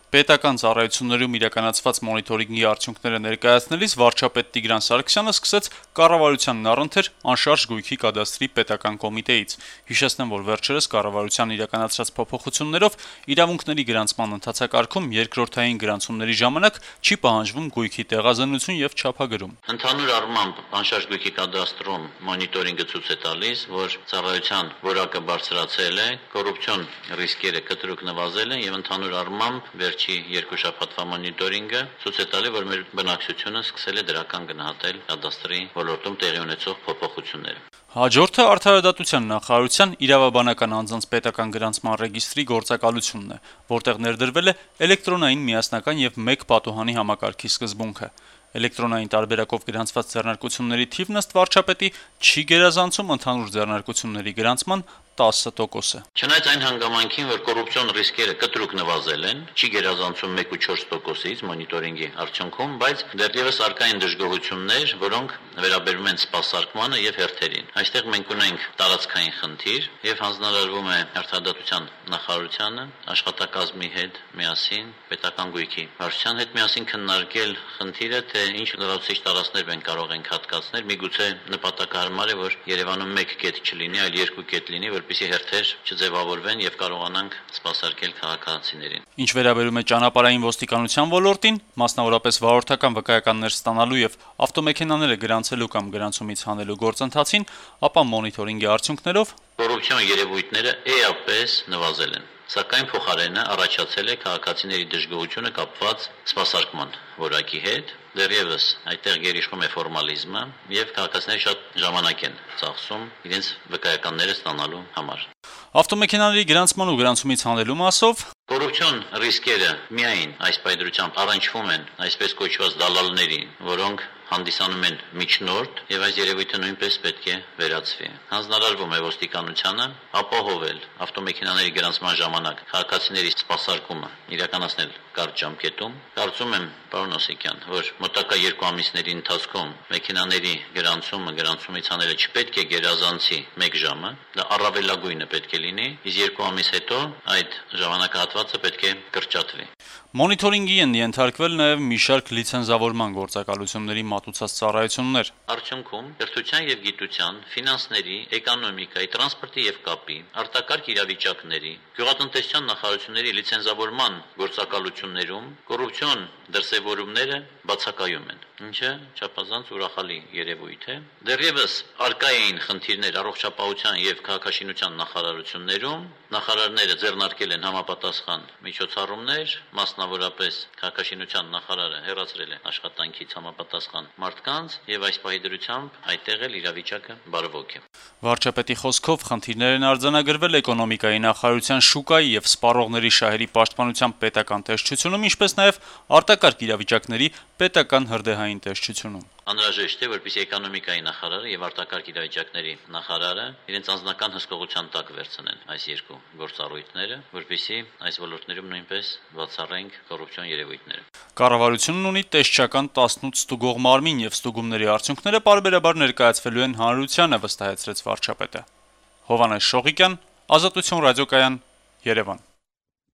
Պետական ծառայություններում իրականացված մոնիտորինգի արդյունքները ներկայացնելիս վարչապետ Տիգրան Սարգսյանը սկսեց կառավարությանն առընթեր անշարժ գույքի կադաստրի պետական կոմիտեից։ Հիշեցնեմ, որ վերջերս կառավարության իրականացրած փոփոխություններով իրավունքների գրանցման ընթացակարգում երկրորդային գրանցումների ժամանակ չի պահանջվում գույքի տեղազնություն եւ չափագրում։ Ընդհանուր առմամբ անշարժ գույքի կադաստրում մոնիտորինգը ցույց է տալիս, որ ծառայության որակը բարձրացել է, կոռուպցիոն ռիսկերը կտրուկ նվազել են եւ ընդհանուր առմամբ երկու շաբաթվա մոնիտորինգը ցույց է տալի, որ մեր բնակչությունը սկսել է դրական գնահատել կադաստրի ոլորտում տեղի ունեցող փոփոխությունները։ Հաջորդը Արդարադատության նախարարության իրավաբանական անձանց պետական գրանցման ռեգիստրի գործակալությունն է, որտեղ ներդրվել է էլեկտրոնային միասնական եւ մեկ պատուհանի համակարգի սկզբունքը։ Էլեկտրոնային տարբերակով գրանցված ձեռնարկությունների թիվն ըստ վարչապետի չի գերազանցում ընդհանուր ձեռնարկությունների գրանցման 10%-ը։ Չնայած այն հանգամանքին, որ կոռուպցիոն ռիսկերը կտրուկ նվազել են, չի գերազանցում 1.4%-ից մոնիտորինգի արդյունքում, բայց դեռևս առկա են դժգոհություններ, որոնք վերաբերում են սպասարկմանը եւ հերթերին։ Այստեղ մենք ունենք տարածքային խնդիր եւ հանձնարարվում է Արդարադատության նախարարությանը աշխատակազմի հետ միասին պետական գույքի վարչության հետ միասին քննարկել խնդիրը, թե ինչ լրացուցիչ տարածքներ մենք կարող ենք հատկացնել, միգուցե նպատակահարմար է, որ Երևանում 1 կետ չլինի, այլ 2 կետ լինի, որպեսզի հերթեր չձևավորվեն եւ կարողանանք սպասարկել քաղաքացիներին։ Ինչ վերաբերում է ճանապարհային ոստիկանության ոլորտին, մասնավորապես վարորդական վկայականներ ստանալու եւ ավտոմեքենաները գրանցելու կամ գրանցումից հանելու գործընթացին, ապա մոնիտորինգի արդյունքներով կոռուպցիոն երևույթները էապես նվազել են, սակայն փոխարենը առաջացել է քաղաքացիների դժգոհությունը կապված սպասարկման որակի հետ։ Դեռևս այդտեղ գերիշխում է ֆորմալիզմը եւ քաղաքացիները շատ ժամանակ են ծախսում իրենց վկայականները ստանալու համար։ Ավտոմեքենաների գրանցման ու գրանցումից հանելու մասով կոռուպցիոն ռիսկերը միայն այս պայդրությամբ առնչվում են այսպես կոչված դալալներին, որոնք հանդիսանում են միջնորդ եւ այս երևույթը նույնպես պետք է վերացվի։ Հանձնարարվում է ոստիկանությանը ապահովել ավտոմեքենաների գրանցման ժամանակ քաղաքացիների սպասարկումը իրականացնել կարճ ժամկետում։ Կարծում եմ, պարոն Օսիկյան, որ մոտակա 2 ամիսների ընթացքում մեքենաների գրանցումից հանելը չպետք է գերազանցի 1 ժամը, դա առավելագույնը պետք է լինի, իսկ 2 ամիս հետո այդ ժամանակահատվածը պետք է կրճատվի։ Մոնիտորինգի են ենթարկվել նաև մի շարք լիցենզավորման գործակալությունների մատուցած ծառայություններ։ Արդյունքում կրթության եւ գիտության, ֆինանսների, էկոնոմիկայի, տրանսպորտի եւ կապի, արտակարգ իրավիճակների, գյուղատնտեսության նախարարությունների լիցենզավորման գործակալություններում կոռուպցիոն դրսևորումները բացակայում են, ինչը չափազանց ուրախալի երևույթ է։ Դեռևս առկա էին խնդիրներ առողջապահության եւ քաղաքաշինության նախարարություններում, նախարարները ձեռնարկել են համապատասխան միջոցառումներ, մասնավորապես քաղաքաշինության նախարարը հեռացրել է աշխատանքից համապատասխան մարդկանց եւ այս պահի դրությամբ այդտեղ էլ իրավիճակը բարվոք է։ Վարչապետի խոսքով խնդիրներ են արձանագրվել էկոնոմիկայի նախարարության շուկայի եւ սպառողների շահերի պաշտպանության պետական տեսչությունում, ինչպես նաեւ արտակարգ իրավիճակների պետական հրդեհային տեսչությունում։ Անհրաժեշտ է, որպեսզի էկոնոմիկայի նախարարը եւ արտակարգ իրավիճակների նախարարը իրենց անձնական հսկողության տակ վերցնեն այս երկու գործառույթները, որպեսզի այս ոլորտներում նույնպես բացառենք կոռուպցիոն երևույթները։ Կառավարությունն ունի տեսչական 18 ստուգող մարմին եւ ստուգումների արդյունքները պարբերաբար ներկայացվելու են հանրությանը, վստահեցրեց վարչապետը։ Հովհաննես Շողիկյան, Ազատություն ռադիոկայան, Երևան։